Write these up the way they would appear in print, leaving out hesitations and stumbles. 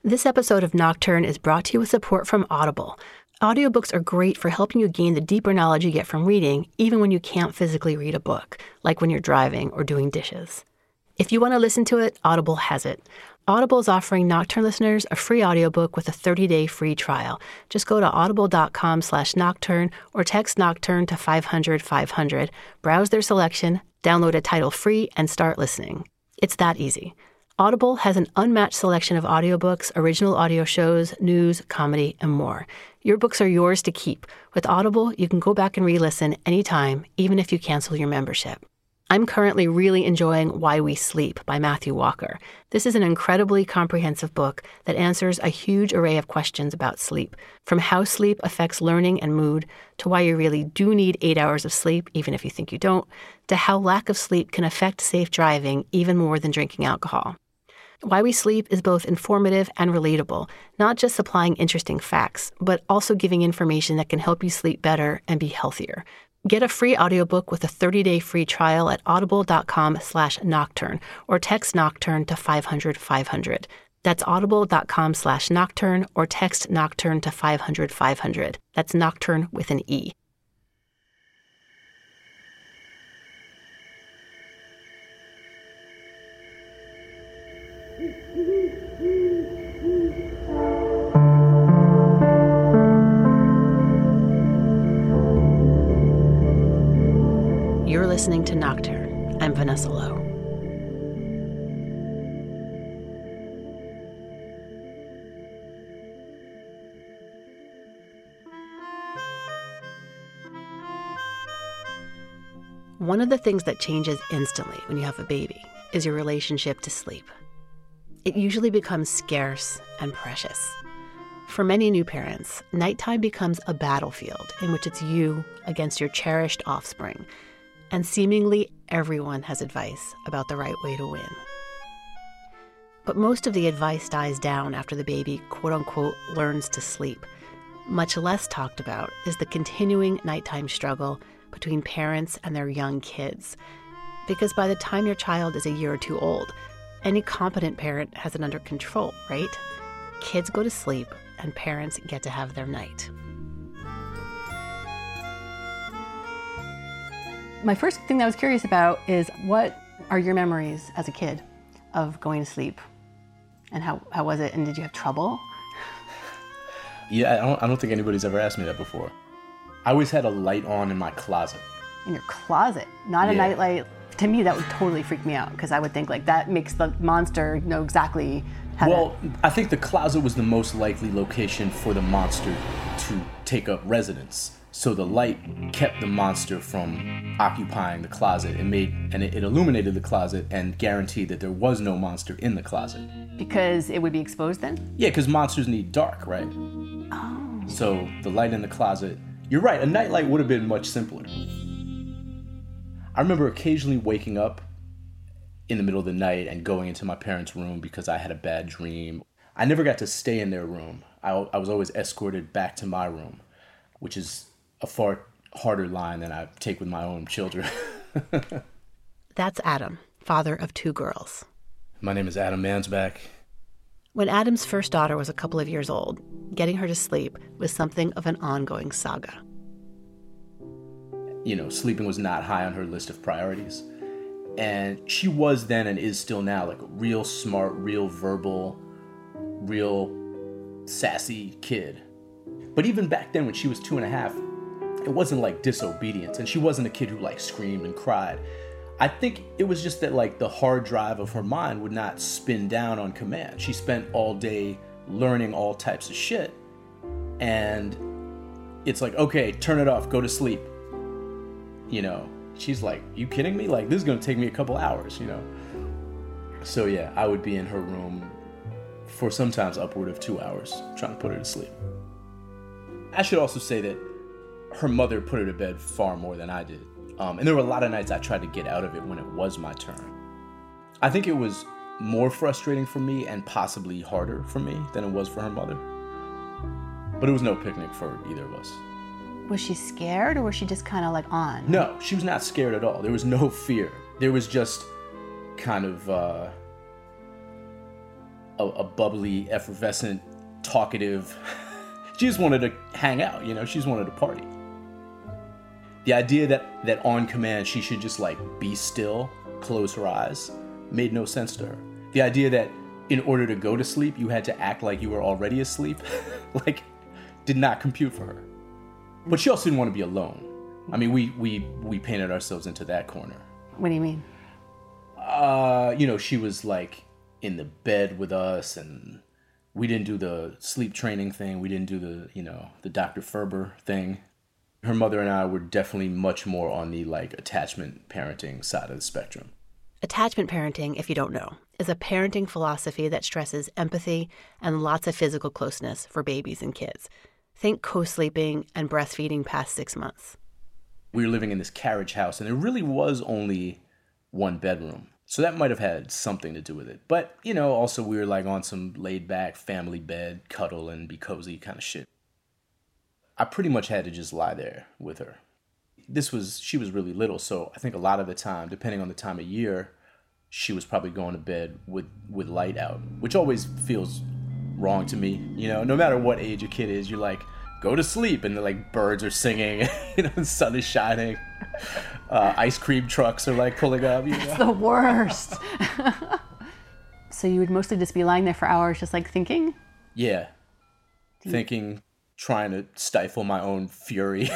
This episode of Nocturne is brought to you with support from Audible. Audiobooks are great for helping you gain the deeper knowledge you get from reading, even when you can't physically read a book, like when you're driving or doing dishes. If you want to listen to it, Audible has it. Audible is offering Nocturne listeners a free audiobook with a 30-day free trial. Just go to audible.com/nocturne or text Nocturne to 500-500, browse their selection, download a title free, and start listening. It's that easy. Audible has an unmatched selection of audiobooks, original audio shows, news, comedy, and more. Your books are yours to keep. With Audible, you can go back and re-listen anytime, even if you cancel your membership. I'm currently really enjoying Why We Sleep by Matthew Walker. This is an incredibly comprehensive book that answers a huge array of questions about sleep, from how sleep affects learning and mood, to why you really do need 8 hours of sleep, even if you think you don't, to how lack of sleep can affect safe driving even more than drinking alcohol. Why We Sleep is both informative and relatable, not just supplying interesting facts, but also giving information that can help you sleep better and be healthier. Get a free audiobook with a 30-day free trial at audible.com/nocturne or text Nocturne to 500-500. That's audible.com/nocturne or text Nocturne to 500-500. That's Nocturne with an E. You're listening to Nocturne. I'm Vanessa Lowe. One of the things that changes instantly when you have a baby is your relationship to sleep. It usually becomes scarce and precious. For many new parents, nighttime becomes a battlefield in which it's you against your cherished offspring. And seemingly everyone has advice about the right way to win. But most of the advice dies down after the baby, quote-unquote, learns to sleep. Much less talked about is the continuing nighttime struggle between parents and their young kids. Because by the time your child is a year or two old, any competent parent has it under control, right? Kids go to sleep and parents get to have their night. My first thing that I was curious about is, what are your memories as a kid of going to sleep? And how was it? And did you have trouble? Yeah, I don't think anybody's ever asked me that before. I always had a light on in my closet. In your closet? Not a nightlight? To me, that would totally freak me out, because I would think like that makes the monster know exactly how to... I think the closet was the most likely location for the monster to take up residence. So the light kept the monster from occupying the closet. It illuminated the closet and guaranteed that there was no monster in the closet. Because it would be exposed then? Yeah, because monsters need dark, right? Oh. So the light in the closet, you're right, a nightlight would have been much simpler. I remember occasionally waking up in the middle of the night and going into my parents' room because I had a bad dream. I never got to stay in their room. I was always escorted back to my room, which is a far harder line than I take with my own children. That's Adam, father of 2 girls. My name is Adam Mansbach. When Adam's first daughter was a couple of years old, getting her to sleep was something of an ongoing saga. You know, sleeping was not high on her list of priorities. And she was then and is still now like a real smart, real verbal, real sassy kid. But even back then when she was 2.5, it wasn't like disobedience, and she wasn't a kid who like screamed and cried. I think it was just that like the hard drive of her mind would not spin down on command. She spent all day learning all types of shit, and it's like, okay, turn it off, go to sleep. You know, she's like, you kidding me? Like, this is gonna take me a couple hours, you know? So yeah, I would be in her room for sometimes upward of 2 hours trying to put her to sleep. I should also say that her mother put her to bed far more than I did. And there were a lot of nights I tried to get out of it when it was my turn. I think it was more frustrating for me and possibly harder for me than it was for her mother. But it was no picnic for either of us. Was she scared, or was she just kind of like on? No, she was not scared at all. There was no fear. There was just kind of a bubbly, effervescent, talkative. She just wanted to hang out, you know, she just wanted to party. The idea that on command she should just like be still, close her eyes, made no sense to her. The idea that in order to go to sleep, you had to act like you were already asleep, like, did not compute for her. But she also didn't want to be alone. I mean, we painted ourselves into that corner. What do you mean? You know, she was like in the bed with us, and we didn't do the sleep training thing. We didn't do the, you know, the Dr. Ferber thing. Her mother and I were definitely much more on the like attachment parenting side of the spectrum. Attachment parenting, if you don't know, is a parenting philosophy that stresses empathy and lots of physical closeness for babies and kids. Think co-sleeping and breastfeeding past 6 months. We were living in this carriage house, and there really was only one bedroom. So that might have had something to do with it. But, you know, also we were like on some laid-back family bed, cuddle and be cozy kind of shit. I pretty much had to just lie there with her. She was really little, so I think a lot of the time, depending on the time of year, she was probably going to bed with light out, which always feels wrong to me. You know, no matter what age a kid is, you're like, go to sleep, and the like birds are singing, you know, the sun is shining, ice cream trucks are like pulling up. You know? It's the worst. So you would mostly just be lying there for hours, just like thinking? Yeah, thinking, trying to stifle my own fury.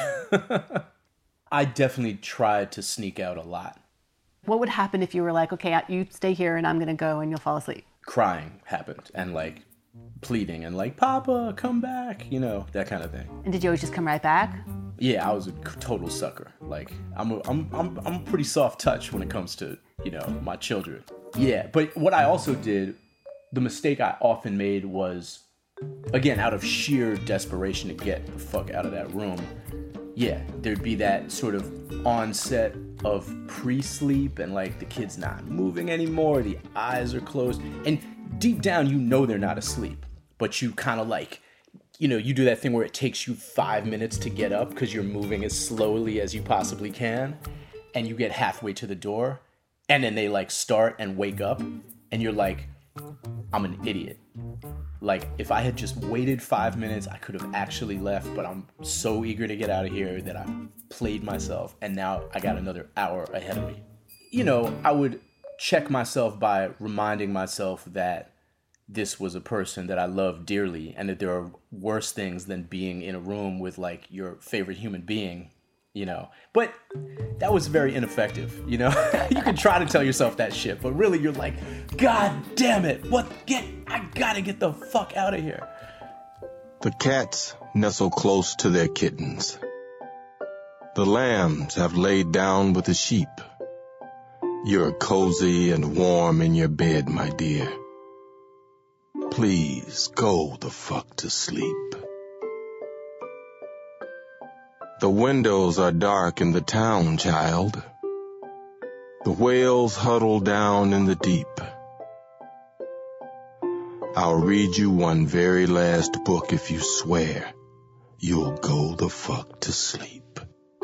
I definitely tried to sneak out a lot. What would happen if you were like, okay, you stay here and I'm going to go and you'll fall asleep? Crying happened, and like pleading and like, Papa, come back, you know, that kind of thing. And did you always just come right back? Yeah, I was a total sucker. Like, I'm a pretty soft touch when it comes to, you know, my children. Yeah, but what I also did, the mistake I often made was, again, out of sheer desperation to get the fuck out of that room, yeah, there'd be that sort of onset of pre-sleep, and like the kid's not moving anymore, the eyes are closed, and deep down you know they're not asleep, but you kind of like, you know, you do that thing where it takes you 5 minutes to get up because you're moving as slowly as you possibly can, and you get halfway to the door, and then they like start and wake up, and you're like, I'm an idiot. Like, if I had just waited 5 minutes, I could have actually left, but I'm so eager to get out of here that I played myself, and now I got another hour ahead of me. You know, I would check myself by reminding myself that this was a person that I love dearly, and that there are worse things than being in a room with, like, your favorite human being, you know. But that was very ineffective, you know. You can try to tell yourself that shit, but really you're like, God damn it, I gotta get the fuck out of here. The cats nestle close to their kittens. The lambs have laid down with the sheep. You're cozy and warm in your bed, my dear. Please go the fuck to sleep. The windows are dark in the town, child. The whales huddle down in the deep. I'll read you one very last book if you swear you'll go the fuck to sleep.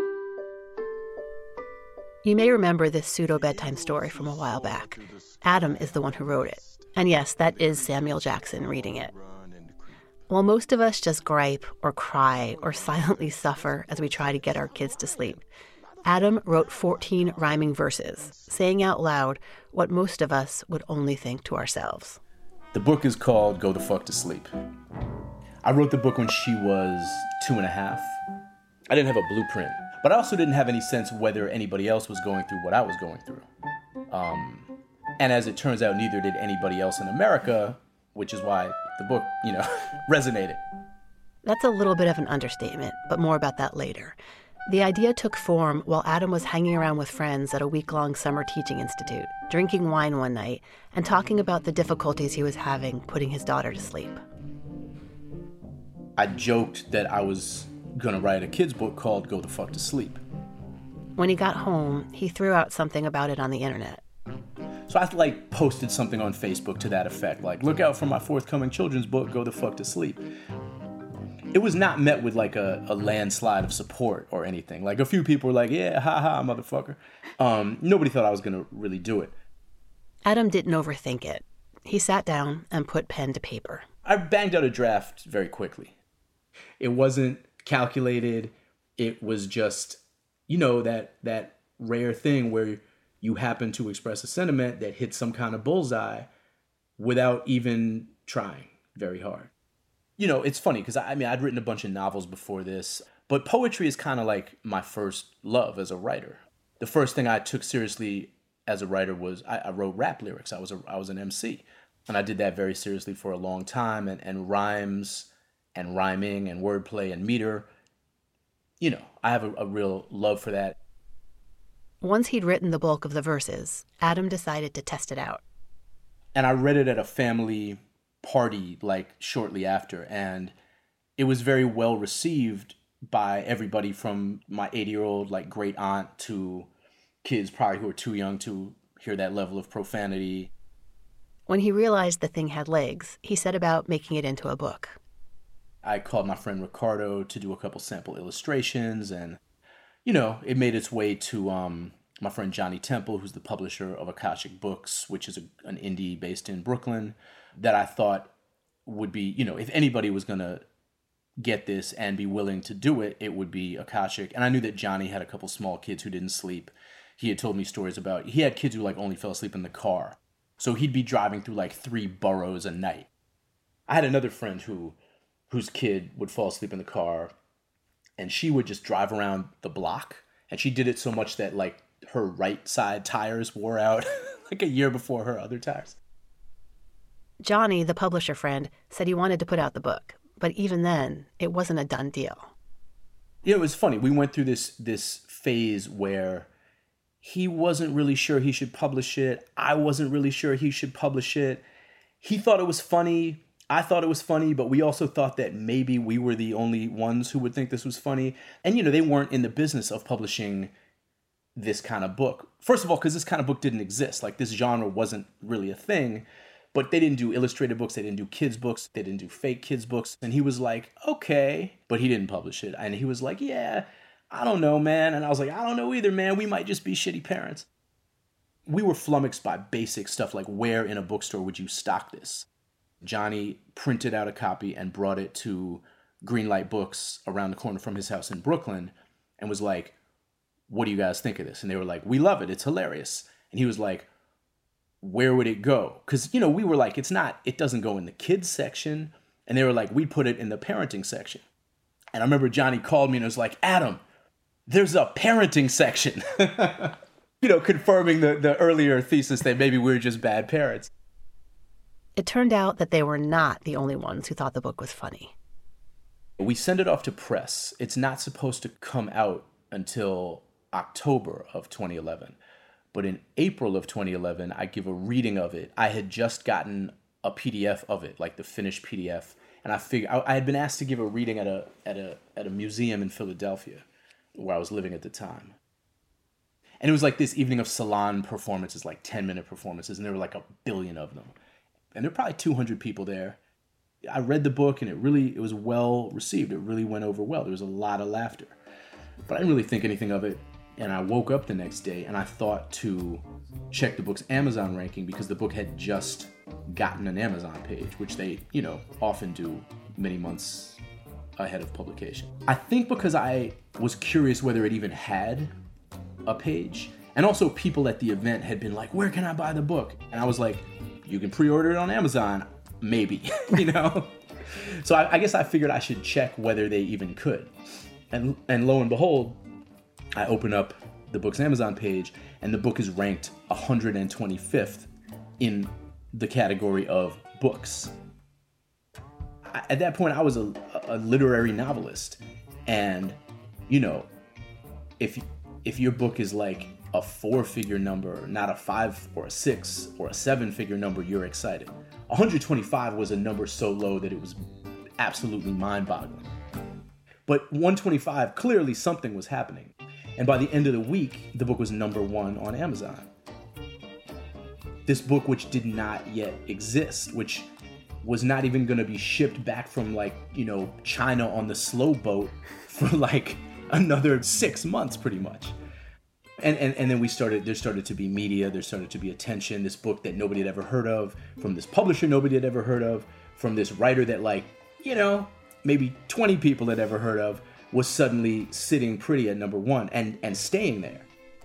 You may remember this pseudo-bedtime story from a while back. Adam is the one who wrote it. And yes, that is Samuel Jackson reading it. While most of us just gripe or cry or silently suffer as we try to get our kids to sleep, Adam wrote 14 rhyming verses, saying out loud what most of us would only think to ourselves. The book is called Go the Fuck to Sleep. I wrote the book when she was 2.5. I didn't have a blueprint, but I also didn't have any sense whether anybody else was going through what I was going through. And as it turns out, neither did anybody else in America, which is why the book, you know, resonated. That's a little bit of an understatement, but more about that later. The idea took form while Adam was hanging around with friends at a week-long summer teaching institute, drinking wine one night and talking about the difficulties he was having putting his daughter to sleep. I joked that I was going to write a kid's book called Go the Fuck to Sleep. When he got home, he threw out something about it on the internet. So I posted something on Facebook to that effect, like, look out for my forthcoming children's book, Go the Fuck to Sleep. It was not met with like a landslide of support or anything. Like, a few people were like, yeah, ha, motherfucker. Nobody thought I was going to really do it. Adam didn't overthink it. He sat down and put pen to paper. I banged out a draft very quickly. It wasn't calculated. It was just, that rare thing where you happen to express a sentiment that hits some kind of bullseye without even trying very hard. It's funny because I'd written a bunch of novels before this, but poetry is kind of like my first love as a writer. The first thing I took seriously as a writer was I wrote rap lyrics. I was an MC, and I did that very seriously for a long time. And rhymes and rhyming and wordplay and meter, I have a real love for that. Once he'd written the bulk of the verses, Adam decided to test it out. And I read it at a family party shortly after, and it was very well received by everybody from my 80-year-old great aunt to kids probably who were too young to hear that level of profanity. When he realized the thing had legs, he set about making it into a book. I called my friend Ricardo to do a couple sample illustrations, and it made its way to my friend Johnny Temple, who's the publisher of Akashic Books, which is an indie based in Brooklyn, that I thought would be, if anybody was going to get this and be willing to do it, it would be Akashic. And I knew that Johnny had a couple small kids who didn't sleep. He had told me stories about, he had kids who only fell asleep in the car. So he'd be driving through 3 boroughs a night. I had another friend whose kid would fall asleep in the car, and she would just drive around the block. And she did it so much that her right side tires wore out a year before her other tires. Johnny, the publisher friend, said he wanted to put out the book, but even then, it wasn't a done deal. It was funny. We went through this phase where he wasn't really sure he should publish it. I wasn't really sure he should publish it. He thought it was funny. I thought it was funny, but we also thought that maybe we were the only ones who would think this was funny. And, they weren't in the business of publishing this kind of book. First of all, because this kind of book didn't exist. This genre wasn't really a thing. But they didn't do illustrated books. They didn't do kids' books. They didn't do fake kids' books. And he was like, okay. But he didn't publish it. And he was like, yeah, I don't know, man. And I was like, I don't know either, man. We might just be shitty parents. We were flummoxed by basic stuff like where in a bookstore would you stock this? Johnny printed out a copy and brought it to Greenlight Books around the corner from his house in Brooklyn and was like, what do you guys think of this? And they were like, we love it. It's hilarious. And he was like, where would it go? Because, we were like, it doesn't go in the kids section. And they were like, we put it in the parenting section. And I remember Johnny called me and was like, Adam, there's a parenting section. Confirming the earlier thesis that maybe we were just bad parents. It turned out that they were not the only ones who thought the book was funny. We send it off to press. It's not supposed to come out until October of 2011. But in April of 2011, I give a reading of it. I had just gotten a PDF of it, the finished PDF. And I had been asked to give a reading at a museum in Philadelphia where I was living at the time. And it was this evening of salon performances, 10-minute performances, and there were a billion of them. And there were probably 200 people there. I read the book, and it was well received. It really went over well. There was a lot of laughter. But I didn't really think anything of it. And I woke up the next day, and I thought to check the book's Amazon ranking because the book had just gotten an Amazon page, which they, often do many months ahead of publication. I think because I was curious whether it even had a page. And also people at the event had been like, where can I buy the book? And I was like, you can pre-order it on Amazon, maybe, So I guess I figured I should check whether they even could. And lo and behold, I open up the book's Amazon page, and the book is ranked 125th in the category of books. At that point, I was a literary novelist. And, if your book is a 4-figure number, not a 5 or a 6 or a 7-figure number, you're excited. 125 was a number so low that it was absolutely mind-boggling. But 125, clearly something was happening. And by the end of the week, the book was number 1 on Amazon. This book, which did not yet exist, which was not even going to be shipped back from China on the slow boat for another 6 months, pretty much. And then there started to be media, there started to be attention, this book that nobody had ever heard of, from this publisher nobody had ever heard of, from this writer that maybe 20 people had ever heard of, was suddenly sitting pretty at number one and staying there.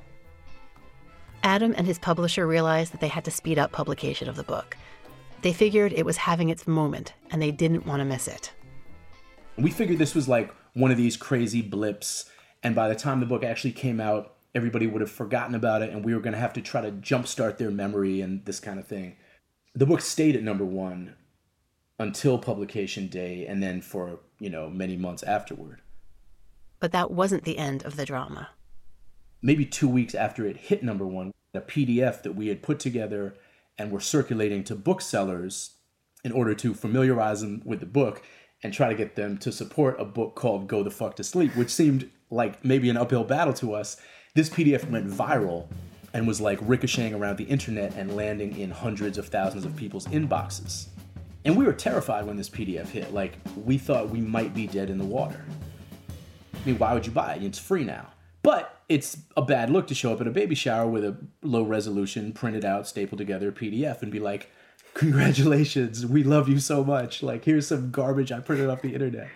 Adam and his publisher realized that they had to speed up publication of the book. They figured it was having its moment, and they didn't want to miss it. We figured this was like one of these crazy blips, and by the time the book actually came out, everybody would have forgotten about it, and we were going to have to try to jumpstart their memory and this kind of thing. The book stayed at number one until publication day, and then for, many months afterward. But that wasn't the end of the drama. Maybe 2 weeks after it hit number one, a PDF that we had put together and were circulating to booksellers in order to familiarize them with the book and try to get them to support a book called Go the Fuck to Sleep, which seemed like maybe an uphill battle to us. This PDF went viral and was like ricocheting around the internet and landing in hundreds of thousands of people's inboxes. And we were terrified when this PDF hit. Like, we thought we might be dead in the water. I mean, why would you buy it? It's free now. But it's a bad look to show up at a baby shower with a low resolution, printed out, stapled together PDF and be like, congratulations, we love you so much. Like, here's some garbage I printed off the internet.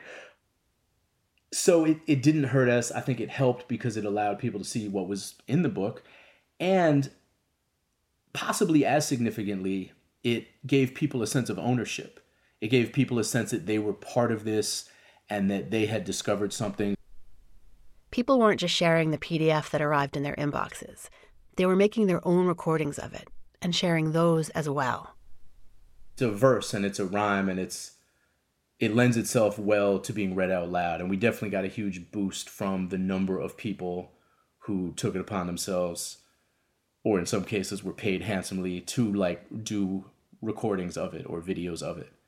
So it didn't hurt us. I think it helped because it allowed people to see what was in the book. And possibly as significantly, it gave people a sense of ownership. It gave people a sense that they were part of this and that they had discovered something. People weren't just sharing the PDF that arrived in their inboxes. They were making their own recordings of it and sharing those as well. It's a verse and it's a rhyme and it lends itself well to being read out loud. And we definitely got a huge boost from the number of people who took it upon themselves, or in some cases were paid handsomely to do recordings of it or videos of it.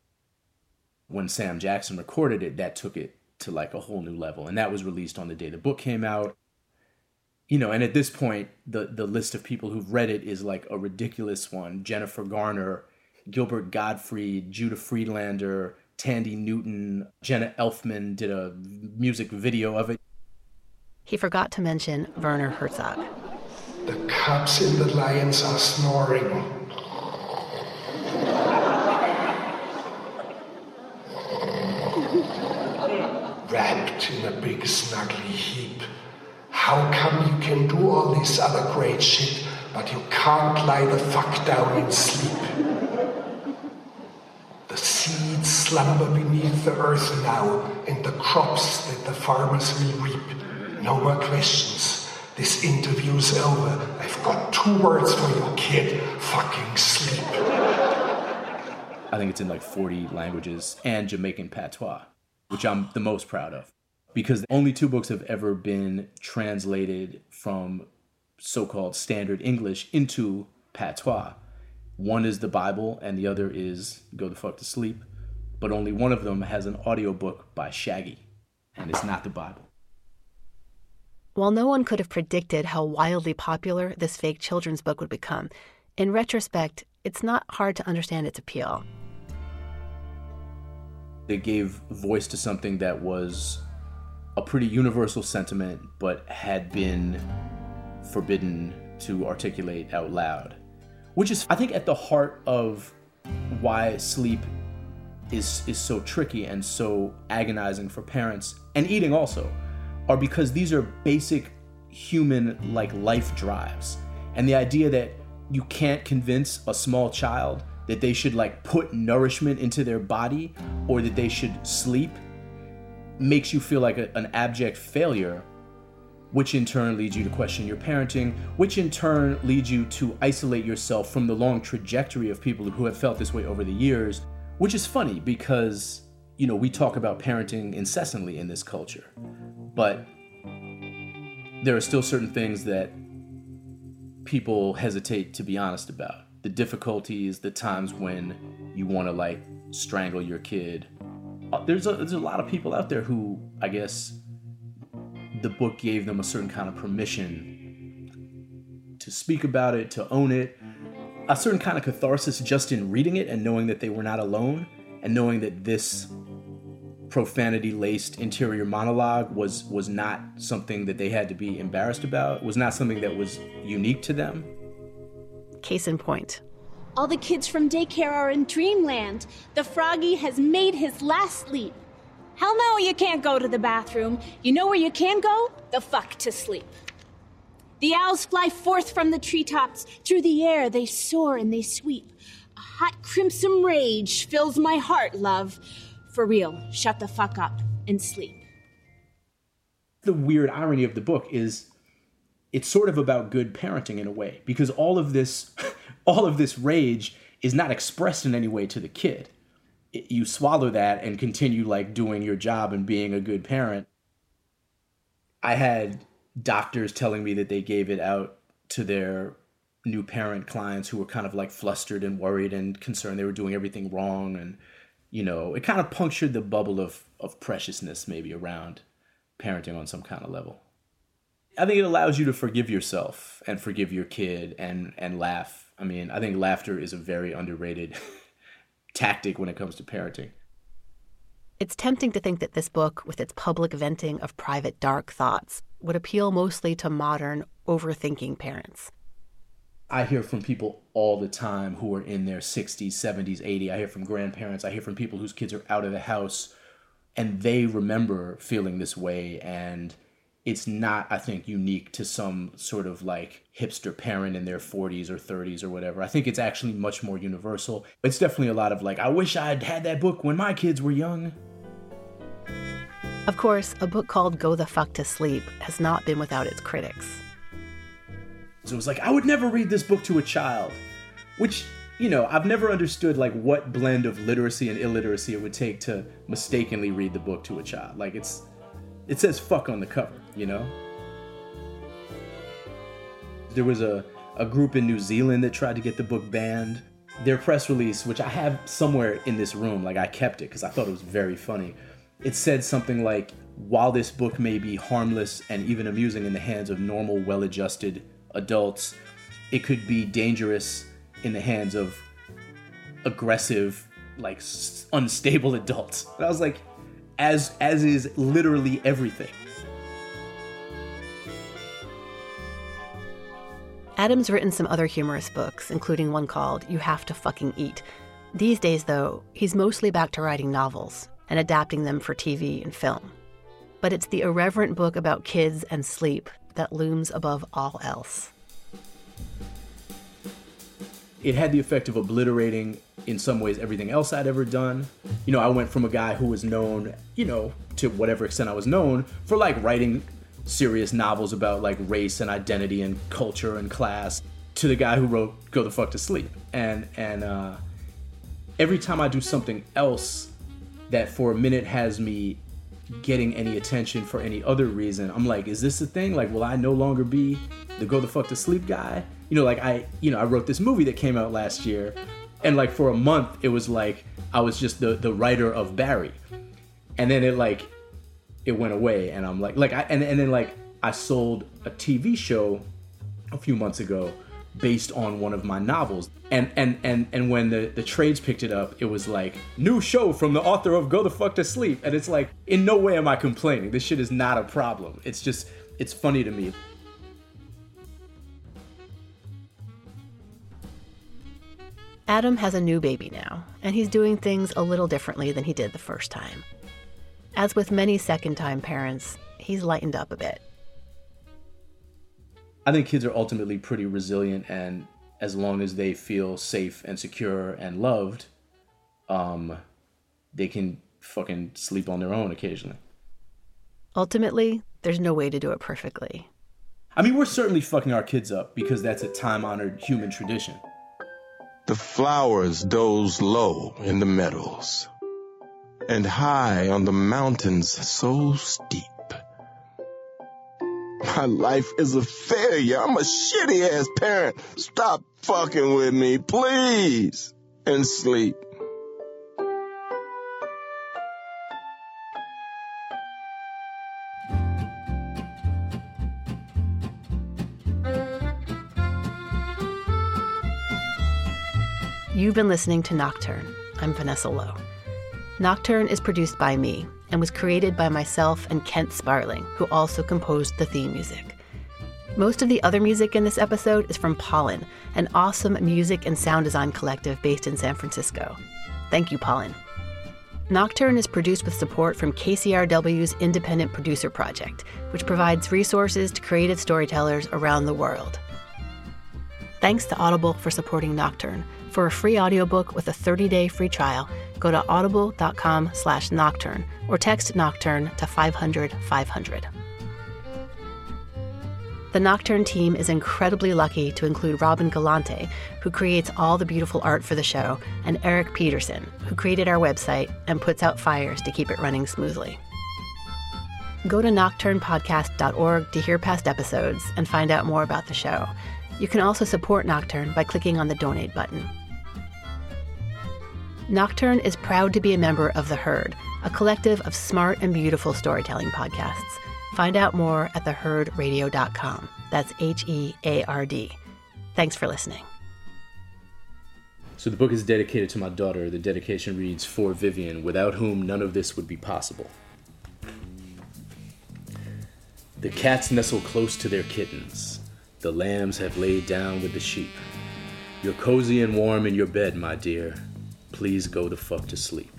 When Sam Jackson recorded it, that took it to a whole new level. And that was released on the day the book came out. And at this point, the list of people who've read it is like a ridiculous one. Jennifer Garner, Gilbert Gottfried, Judah Friedlander, Tandy Newton, Jenna Elfman did a music video of it. He forgot to mention Werner Herzog. The cubs in the lions are snoring. Wrapped in a big snuggly heap. How come you can do all this other great shit, but you can't lie the fuck down and sleep? The seeds slumber beneath the earth now, and the crops that the farmers will reap. No more questions. This interview's over. I've got 2 words for you, kid. Fucking sleep. I think it's in 40 languages and Jamaican patois, which I'm the most proud of. Because only 2 books have ever been translated from so-called standard English into patois. One is the Bible and the other is Go the Fuck to Sleep. But only one of them has an audiobook by Shaggy. And it's not the Bible. While no one could have predicted how wildly popular this fake children's book would become, in retrospect, it's not hard to understand its appeal. They gave voice to something that was a pretty universal sentiment, but had been forbidden to articulate out loud. Which is, I think, at the heart of why sleep is so tricky and so agonizing for parents, and eating also, are because these are basic human life drives. And the idea that you can't convince a small child that they should put nourishment into their body or that they should sleep makes you feel like an abject failure, which in turn leads you to question your parenting, which in turn leads you to isolate yourself from the long trajectory of people who have felt this way over the years, which is funny because, we talk about parenting incessantly in this culture, but there are still certain things that people hesitate to be honest about. The difficulties, the times when you want to strangle your kid. There's a lot of people out there who, I guess, the book gave them a certain kind of permission to speak about it, to own it, a certain kind of catharsis just in reading it and knowing that they were not alone, and knowing that this profanity-laced interior monologue was not something that they had to be embarrassed about, was not something that was unique to them. Case in point. All the kids from daycare are in dreamland. The froggy has made his last leap. Hell no, you can't go to the bathroom. You know where you can go? The fuck to sleep. The owls fly forth from the treetops. Through the air they soar and they sweep. A hot crimson rage fills my heart, love. For real, shut the fuck up and sleep. The weird irony of the book is it's sort of about good parenting in a way, because all of this rage is not expressed in any way to the kid. You swallow that and continue like doing your job and being a good parent. I had doctors telling me that they gave it out to their new parent clients who were kind of like flustered and worried and concerned they were doing everything wrong. And, you know, it kind of punctured the bubble of preciousness maybe around parenting on some kind of level. I think it allows you to forgive yourself and forgive your kid and laugh. I mean, I think laughter is a very underrated tactic when it comes to parenting. It's tempting to think that this book, with its public venting of private dark thoughts, would appeal mostly to modern, overthinking parents. I hear from people all the time who are in their 60s, 70s, 80s. I hear from grandparents. I hear from people whose kids are out of the house, and they remember feeling this way. And it's not, I think, unique to some sort of like hipster parent in their 40s or 30s or whatever. I think it's actually much more universal. It's definitely a lot of like, I wish I'd had that book when my kids were young. Of course, a book called Go the Fuck to Sleep has not been without its critics. So it was like, I would never read this book to a child, which, you know, I've never understood like what blend of literacy and illiteracy it would take to mistakenly read the book to a child. Like it says fuck on the cover, you know? There was a group in New Zealand that tried to get the book banned. Their press release, which I have somewhere in this room, like I kept it because I thought it was very funny. It said something like, while this book may be harmless and even amusing in the hands of normal, well-adjusted adults, it could be dangerous in the hands of aggressive, like unstable adults. And I was like, as is literally everything. Adam's written some other humorous books, including one called You Have to Fucking Eat. These days, though, he's mostly back to writing novels and adapting them for TV and film. But it's the irreverent book about kids and sleep that looms above all else. It had the effect of obliterating, in some ways, everything else I'd ever done. You know, I went from a guy who was known, you know, to whatever extent I was known, for like writing serious novels about like race and identity and culture and class, to the guy who wrote Go the Fuck to Sleep. And every time I do something else that for a minute has me getting any attention for any other reason, I'm like, is this a thing? Like, will I no longer be the Go the Fuck to Sleep guy? You know, like I wrote this movie that came out last year, and like for a month it was like I was just the writer of Barry, and then it went away, and I'm like and then I sold a TV show a few months ago based on one of my novels, and when the trades picked it up, it was like, new show from the author of Go the Fuck to Sleep, and it's like, in no way am I complaining. This shit is not a problem. It's just, it's funny to me. Adam has a new baby now, and he's doing things a little differently than he did the first time. As with many second-time parents, he's lightened up a bit. I think kids are ultimately pretty resilient, and as long as they feel safe and secure and loved, they can fucking sleep on their own occasionally. Ultimately, there's no way to do it perfectly. I mean, we're certainly fucking our kids up because that's a time-honored human tradition. The flowers doze low in the meadows, and high on the mountains so steep. My life is a failure. I'm a shitty-ass parent. Stop fucking with me, please, and sleep. You've been listening to Nocturne. I'm Vanessa Lowe. Nocturne is produced by me, and was created by myself and Kent Sparling, who also composed the theme music. Most of the other music in this episode is from Pollen, an awesome music and sound design collective based in San Francisco. Thank you, Pollen. Nocturne is produced with support from KCRW's Independent Producer Project, which provides resources to creative storytellers around the world. Thanks to Audible for supporting Nocturne. For a free audiobook with a 30-day free trial, go to audible.com/nocturne or text Nocturne to 500-500. The Nocturne team is incredibly lucky to include Robin Galante, who creates all the beautiful art for the show, and Eric Peterson, who created our website and puts out fires to keep it running smoothly. Go to nocturnepodcast.org to hear past episodes and find out more about the show. You can also support Nocturne by clicking on the donate button. Nocturne is proud to be a member of The Herd, a collective of smart and beautiful storytelling podcasts. Find out more at theherdradio.com. That's HEARD. Thanks for listening. So the book is dedicated to my daughter. The dedication reads, "For Vivian, without whom none of this would be possible." The cats nestle close to their kittens. The lambs have laid down with the sheep. You're cozy and warm in your bed, my dear. Please go the fuck to sleep.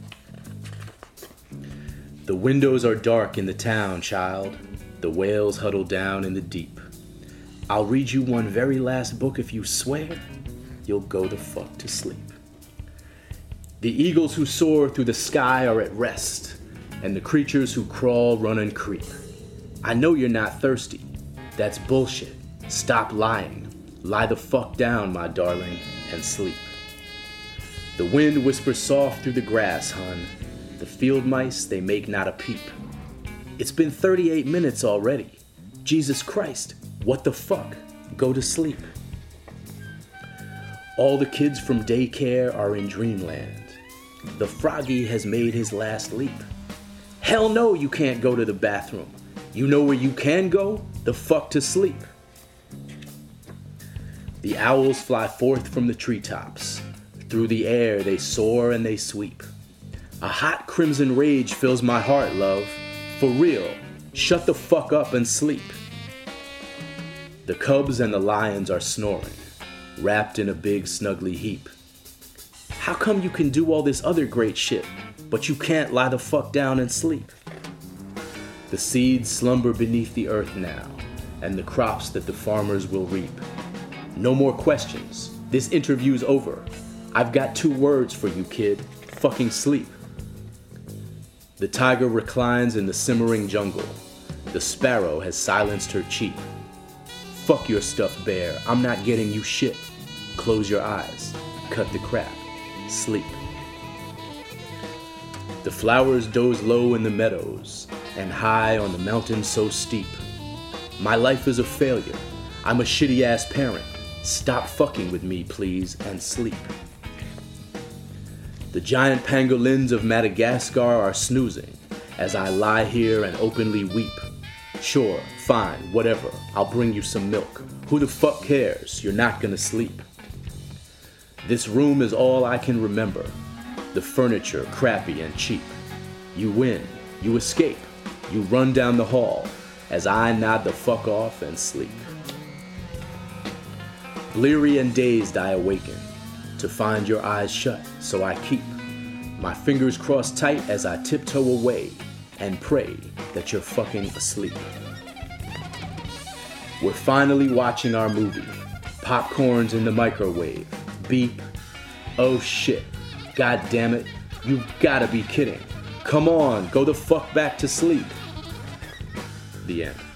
The windows are dark in the town, child. The whales huddle down in the deep. I'll read you one very last book if you swear you'll go the fuck to sleep. The eagles who soar through the sky are at rest, and the creatures who crawl, run, and creep. I know you're not thirsty. That's bullshit. Stop lying. Lie the fuck down, my darling, and sleep. The wind whispers soft through the grass, hun. The field mice, they make not a peep. It's been 38 minutes already. Jesus Christ, what the fuck? Go to sleep. All the kids from daycare are in dreamland. The froggy has made his last leap. Hell no, you can't go to the bathroom. You know where you can go? The fuck to sleep. The owls fly forth from the treetops. Through the air they soar and they sweep. A hot crimson rage fills my heart, love. For real, shut the fuck up and sleep. The cubs and the lions are snoring, wrapped in a big snuggly heap. How come you can do all this other great shit, but you can't lie the fuck down and sleep? The seeds slumber beneath the earth now, and the crops that the farmers will reap. No more questions. This interview's over. I've got 2 words for you, kid. Fucking sleep. The tiger reclines in the simmering jungle. The sparrow has silenced her cheep. Fuck your stuffed bear. I'm not getting you shit. Close your eyes. Cut the crap. Sleep. The flowers doze low in the meadows and high on the mountains so steep. My life is a failure. I'm a shitty ass parent. Stop fucking with me, please, and sleep. The giant pangolins of Madagascar are snoozing as I lie here and openly weep. Sure, fine, whatever, I'll bring you some milk. Who the fuck cares? You're not gonna sleep. This room is all I can remember. The furniture crappy and cheap. You win, you escape, you run down the hall as I nod the fuck off and sleep. Bleary and dazed I awaken to find your eyes shut, so I keep my fingers crossed tight as I tiptoe away and pray that you're fucking asleep. We're finally watching our movie. Popcorn's in the microwave. Beep. Oh shit. God damn it. You've gotta be kidding. Come on, go the fuck back to sleep. The end.